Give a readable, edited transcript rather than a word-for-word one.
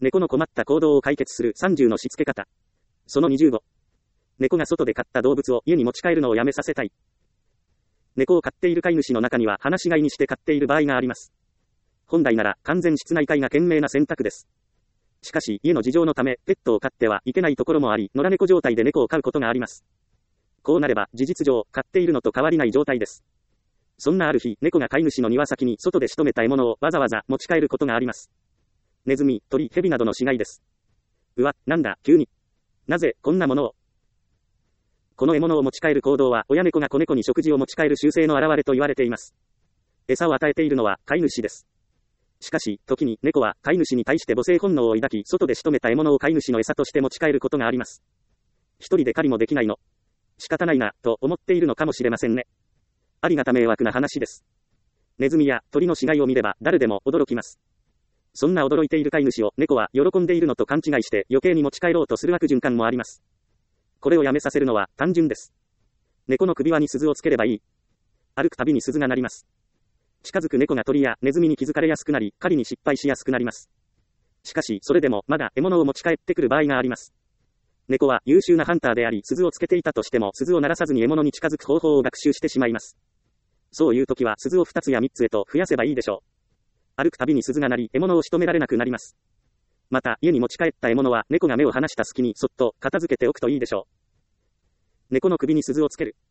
猫の困った行動を解決する30のしつけ方。その25。猫が外で飼った動物を家に持ち帰るのをやめさせたい。猫を飼っている飼い主の中には放し飼いにして飼っている場合があります。本来なら完全室内飼いが賢明な選択です。しかし家の事情のためペットを飼ってはいけないところもあり、野良猫状態で猫を飼うことがあります。こうなれば事実上飼っているのと変わりない状態です。そんなある日、猫が飼い主の庭先に外で仕留めた獲物をわざわざ持ち帰ることがあります。ネズミ、鳥、ヘビなどの死骸です。うわ、なんだ、急に。なぜ、こんなものを。この獲物を持ち帰る行動は、親猫が子猫に食事を持ち帰る習性の表れと言われています。餌を与えているのは、飼い主です。しかし、時に猫は飼い主に対して母性本能を抱き、外で仕留めた獲物を飼い主の餌として持ち帰ることがあります。一人で狩りもできないの。仕方ないな、と思っているのかもしれませんね。ありがた迷惑な話です。ネズミや鳥の死骸を見れば誰でも驚きます。そんな驚いている飼い主を猫は喜んでいるのと勘違いして余計に持ち帰ろうとする悪循環もあります。これをやめさせるのは単純です。猫の首輪に鈴をつければいい。歩くたびに鈴が鳴ります。近づく猫が鳥やネズミに気づかれやすくなり、狩りに失敗しやすくなります。しかし、それでもまだ獲物を持ち帰ってくる場合があります。猫は優秀なハンターであり、鈴をつけていたとしても、鈴を鳴らさずに獲物に近づく方法を学習してしまいます。そういう時は鈴を2つや3つへと増やせばいいでしょう。歩くたびに鈴が鳴り、獲物を仕留められなくなります。また、家に持ち帰った獲物は猫が目を離した隙にそっと片付けておくといいでしょう。猫の首に鈴をつける。